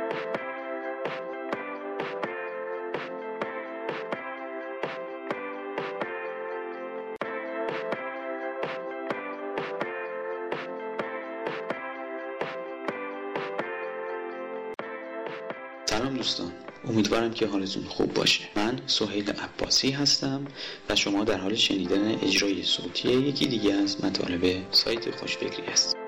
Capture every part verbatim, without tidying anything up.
سلام دوستان، امیدوارم که حالتون خوب باشه. من سهیل عباسی هستم و شما در حال شنیدن اجرای صوتی یکی دیگه از مطالب سایت خوشفکری هست.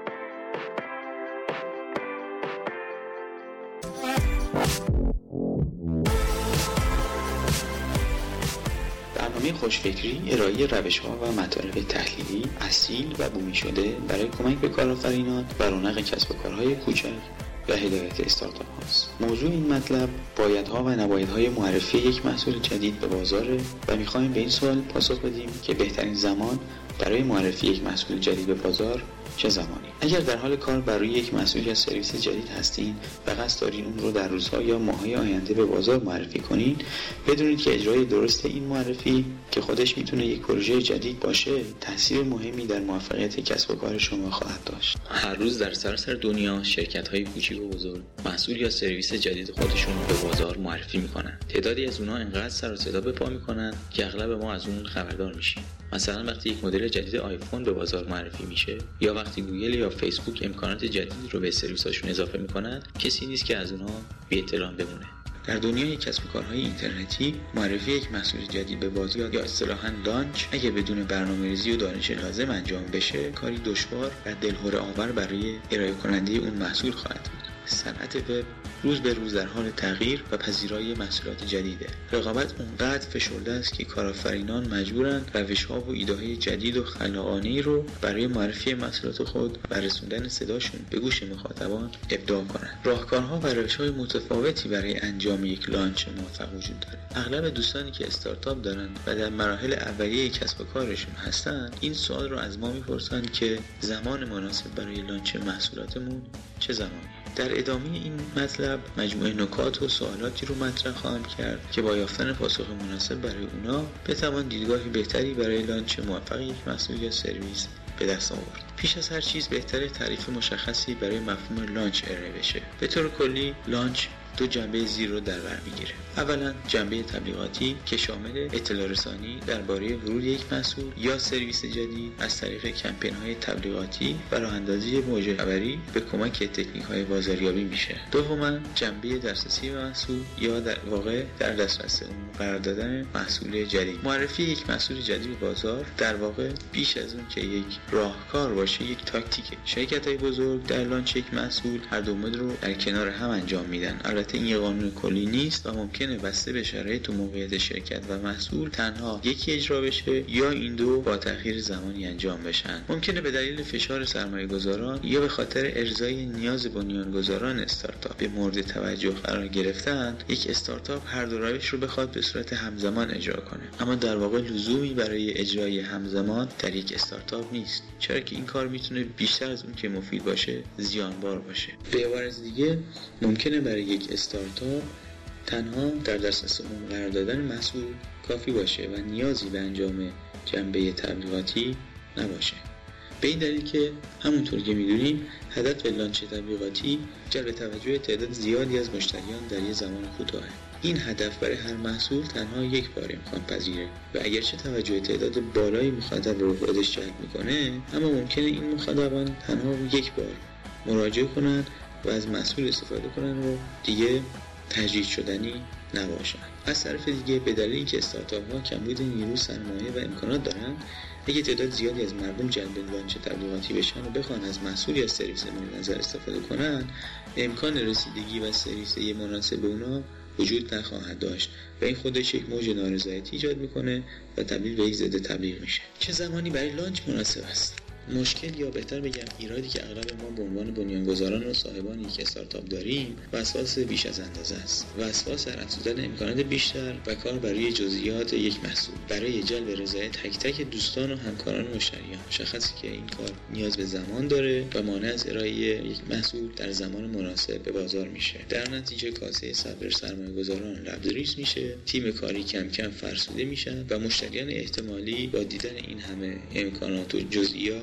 برنامه خوشفکری ارائه روش‌ها و مطالب تحلیلی اصیل و بومی شده برای کمک به کارآفرینان و رونق کسب و کارهای کوچک و هدایت استارتاپ هاست. موضوع این مطلب بایدها و نبایدهای معرفی یک محصول جدید به بازاره و می‌خوایم به این سوال پاسخ بدیم که بهترین زمان برای معرفی یک محصول جدید به بازار چه زمانی؟ اگر در حال کار بر روی یک محصول یا سرویس جدید هستین و قصد دارین اون رو در روزها یا ماه‌های آینده به بازار معرفی کنین، بدونید که اجرای درست این معرفی که خودش میتونه یک پروژه جدید باشه، تاثیر مهمی در موفقیت کسب و کار شما خواهد داشت. هر روز در سراسر دنیا شرکت‌های کوچیک و بزرگ محصول یا سرویس جدید خودشون رو به بازار معرفی میکنن. تعدادی از اونها انقدر سر و صدا به پا میکنن که اغلب ما از اون خبردار میشیم. مثلا وقتی یک مدل جدید آیفون به بازار معرفی میشه یا وقتی گوگل یا فیسبوک امکانات جدید رو به سرویس‌هاشون اضافه میکنن، کسی نیست که از اونها بی اطلاع بمونه. در دنیای کسب و کارهای اینترنتی معرفی یک محصول جدید به بازار یا اصطلاحاً لانچ اگه بدون برنامه‌ریزی و دانش لازم انجام بشه، کاری دشوار و دلهره آور برای ارائه کننده اون محصول خواهد بود. صنعت وب روز به روز در حال تغییر و پذیرایی محصولات جدیده. رقابت اونقدر فشرده است که کارآفرینان مجبورن روش‌ها و ایده‌های جدید و خلاقانه‌ای رو برای معرفی محصولات خود و رسوندن صداشون به گوش مخاطبان ابداع کنند. راهکارها و روش‌های متفاوتی برای انجام یک لانچ موفق وجود داره. اغلب دوستانی که استارتاپ دارن و در مراحل اولیه کسب و کارشون هستن، این سوال رو از ما میپرسن که زمان مناسب برای لانچ محصولاتمون چه زمانی؟ در ادامه این مطلب مجموعه نکات و سوالاتی رو مطرح خواهم کرد که با یافتن پاسخ مناسب برای اونا بتوان دیدگاهی بهتری برای لانچ موفق یک محصول یا سرویس به دست آورد. پیش از هر چیز بهتره تعریف مشخصی برای مفهوم لانچ ارائه بشه. به طور کلی لانچ دو جنبه زیر رو در بر میگیره. اولا جنبه تبلیغاتی که شامل اطلاع رسانی درباره ورود یک محصول یا سرویس جدید از طریق کمپین‌های تبلیغاتی و راه‌اندازی موجه خبری به کمک تکنیک‌های بازاریابی میشه. دوما جنبه دسترسی محصول یا در واقع در دسترس اون قرار دادن محصول جدید. معرفی یک محصول جدید بازار در واقع بیش از اون که یک راهکار باشه، یک تاکتیکه. شرکت‌های بزرگ در لانچ یک محصول هر دو مدل رو در کنار هم انجام میدن. البته این یه قانون کلی نیست و ممکنه بسته به شرایط و موقعیت شرکت و محصول تنها یکی اجرا بشه یا این دو با تأخیر زمانی انجام بشن. ممکنه به دلیل فشار سرمایه‌گذاران یا به خاطر ارضای نیاز بنیانگذاران استارتاپ به مورد توجه قرار گرفتن، یک استارتاپ هر دو روش رو بخواد به صورت همزمان اجرا کنه. اما در واقع لزومی برای اجرای همزمان در یک استارتاپ نیست، چرا که این کار میتونه بیشتر از اون که مفید باشه زیانبار باشه. به عبارت دیگه ممکنه برای یک استارتاپ تنها در دسترس اون قرار دادن محصول کافی باشه و نیازی به انجام جنبه تبلیغاتی نباشه. به این دلیل که همونطور که میدونیم هدف لانچ تبلیغاتی جلب توجه تعداد زیادی از مشتریان در یک زمان کوتاهه. این هدف برای هر محصول تنها یک بار امکان پذیره و اگرچه توجه تعداد بالایی مخاطب رو خودش جلب میکنه، اما ممکنه این مخاطبان تنها یک بار مراجعه کنند و از محصول استفاده کنن و دیگه تجدید شدنی نباشن. از طرف دیگه به دلیل اینکه استارتاپ ها کمبود نیرو، سرمایه و امکانات دارن، اگه تعداد زیادی از مردم جلب لانچ تبلیغاتی بشن و بخوان از محصول یا سرویس مورد نظر استفاده کنن، امکان رسیدگی و سرویس مناسب اونا وجود نخواهد داشت و این خودش یک موج نارضایتی ایجاد میکنه و تبدیل به یک ضد تبلیغ میشه. چه زمانی برای لانچ مناسب است؟ مشکل یا بهتر بگم ایرادی که اغلب ما به عنوان بنیانگذاران و صاحبان یک استارتاپ داریم وسواس بیش از اندازه است. وسواس در افزودن امکانات بیشتر و کار برای جزئیات یک محصول برای جلب رضایت تک تک دوستان و همکاران و مشتریان. مشخصه که این کار نیاز به زمان داره و مانع از ارائه یک محصول در زمان مناسب به بازار میشه. در نتیجه کاسه صبر سرمایه‌گذاران لبریز میشه، تیم کاری کم کم فرسوده میشن و مشتریان احتمالی با دیدن این همه امکانات و جزئیات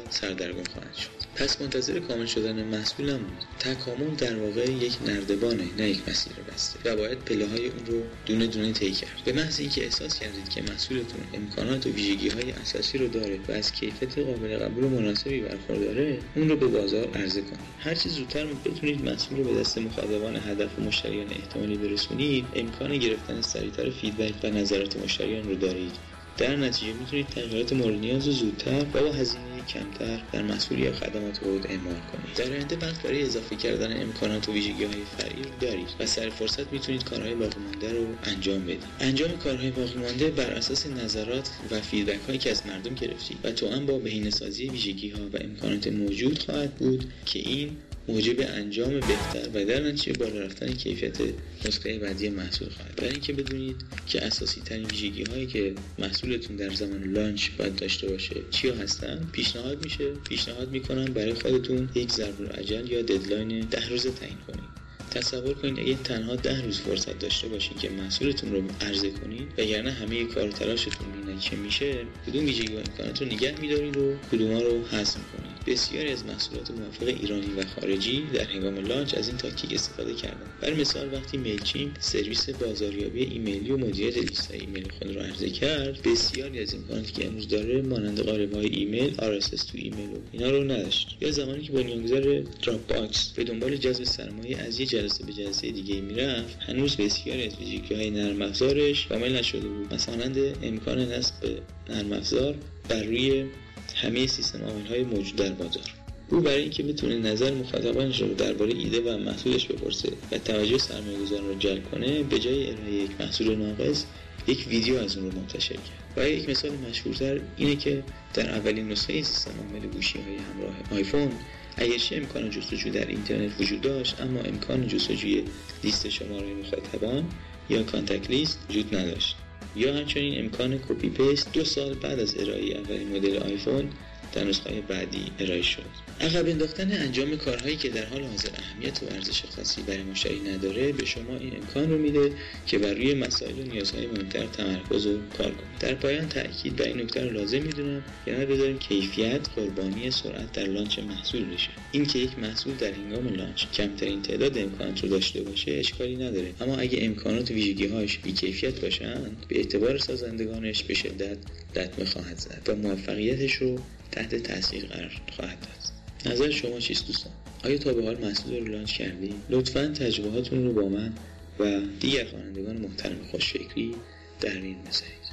سردرگم خواهد شد. پس منتظر کامل شدن محصول نموند. تکامل در واقع یک نردبانه، نه یک مسیر بسته و باید پله‌های اون رو دونه دونه طی کرد. به محض اینکه احساس کردید که محصولتون امکانات و ویژگی‌های اساسی رو داره و از کیفیت قابل قبول و مناسبی برخورداره، اون رو به بازار عرضه کنید. هر چه زودتر بتونید محصول رو به دست مخاطبان هدف و مشتریان احتمالی برسونید، امکان گرفتن سریعتر فیدبک و نظرات مشتریان رو دارید. در نتیجه میتونید تغییرات مورد نیاز رو زودتر و با هزینه کمتر در محصول یا خدمات خود اعمال کنید. در آینده وقت برای اضافه کردن امکانات و ویژگی‌های فرعی دارید و سر فرصت میتونید کارهای باقی مانده رو انجام بدید. انجام کارهای باقی مانده بر اساس نظرات و فیدبک هایی که از مردم گرفتید و توأم با بهینه‌سازی ویژگی‌ها و امکانات موجود خواهد بود که این موجب انجام بهتر و در نتیجه بالا رفتن کیفیت نسخه بعدی محصول خواهد. برای اینکه بدونید که اساسی ترین ویژگی هایی که محصولتون در زمان لانچ باید داشته باشه چیا هستن، پیشنهاد میشه پیشنهاد میکنم برای خودتون یک ضرب‌الاجل یا ددلاین ده روزه تعیین کنید. تصور کنید اگه تنها ده روز فرصت داشته باشین که محصولتون رو عرضه کنید، وگرنه همه کار و تلاشتون بی‌نتیجه میشه، کدوم ویژگی و امکانات رو نگه می‌دارید و کدوم‌ها رو حذف می‌کنید. بسیاری از محصولات موفق ایرانی و خارجی در هنگام لانچ از این تاکتیک استفاده کردند. برای مثال وقتی میلچیم سرویس بازاریابی ایمیلی و مدیریت لیست‌های ایمیل خود رو عرضه کرد، بسیاری از امکاناتی که امروز داره مانند قالب‌های ایمیل، آر اس اس تو ایمیل و اینا رو نداشت. یا زمانی که بنیانگذار دراپ باکس به دنبال جذب سرمایه از یک جلسه به جلسه دیگه میرفت، هنوز بسیاری از ویژگی‌های نرم افزارش کامل نشده بود. مثلا امکان نصب نرم افزار بر روی همه سیستم عامل‌های موجود در بازار. او برای اینکه بتونه نظر مخاطبانش رو درباره ایده و محصولش بپرسه و توجه سرمایه‌گذاران رو جلب کنه، به جای ارائه یک محصول ناقص یک ویدیو از اون رو منتشر کرد. و یک مثال مشهورتر اینه که در اولین نسخه سیستم عامل گوشی‌های همراه آیفون اگرچه امکان جستجو در اینترنت وجود داشت، اما امکان جستجوی لیست شماره مخاطبان یا کانتکت لیست وجود نداشت. یا همچنین امکان کپی پیست دو سال بعد از ارائه اولین مدل آیفون در نسخه بعدی ارائه شد. عقب انداختن انجام کارهایی که در حال حاضر اهمیت و ارزش خاصی برای مشتری نداره به شما این امکان رو میده که بر روی مسائل و نیازهای مهمتر تمرکز و کار کنید. در پایان تاکید بر این نکته رو لازم میدونم که نبذاریم کیفیت قربانی سرعت در لانچ محصول بشه. این که یک محصول در هنگام لانچ کمترین تعداد امکانات رو داشته باشه اشکالی نداره، اما اگه امکانات و ویژگی‌هاش بی‌کیفیت باشند، به اعتبار سازندگانش به شدت لطمه خواهد زد و موفقیتش رو تحت تاثیر قرار خواهد داد. نظر شما چیست دوستان؟ آیا تا به حال محصول رو لانچ کردید؟ لطفاً تجربهاتون رو با من و دیگر خوانندگان محترم خوشفکری در میون بذارید.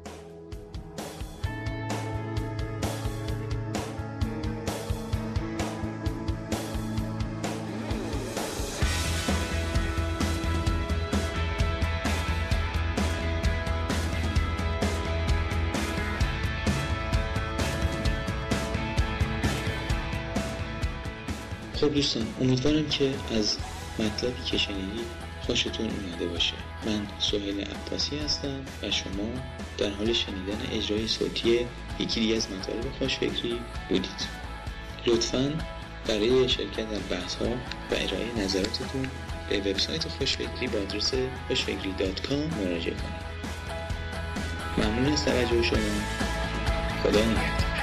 خب دوستان، امیدوارم که از مطلبی که شنیدید خوشتون اومده باشه. من سهیل عباسی هستم و شما در حال شنیدن اجرای صوتی یکی دیگه از مطالب خوشفکری بودید. لطفاً برای شرکت در بحث‌ها و ارائه نظراتتون به وبسایت خوشفکری با آدرس خوشفکری دات کام مراجعه کنید. ممنون از توجه شما. خدا نگهدار.